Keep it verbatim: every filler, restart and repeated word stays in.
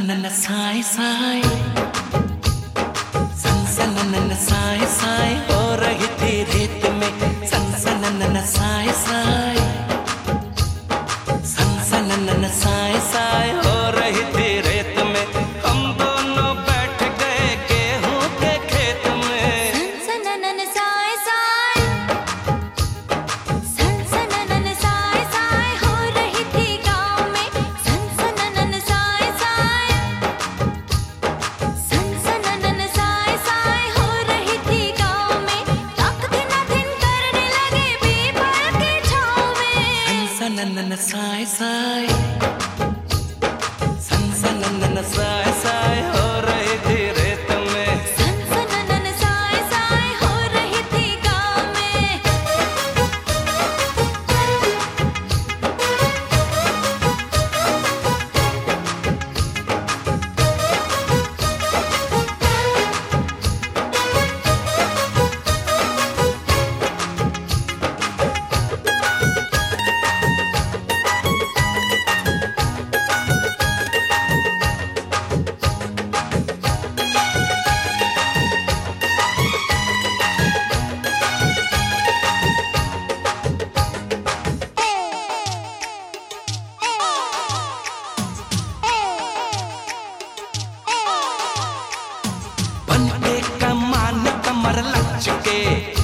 सनसनन साए साए, सनसनन साए साए हो रही थी रेत में, सनसनन साए साए, सनसनन साए साए हो रही थी रेत में। हम दोनों बैठ गए गेहूं के खेत में, सनसनन साए साए, सनसनन साए साए हो रही थी गाँव में, सनसनन साए साए, सनसनन साए साए हो रही थी गाँव में। तक दिन दिन करने लगे पीपल की छाँव में, सनसनन साए साए, सनसनन साए साए हो रही थी रेत में। सनसनन साए साए हो रही थी गाँव में। बनके कमान कमर लचके,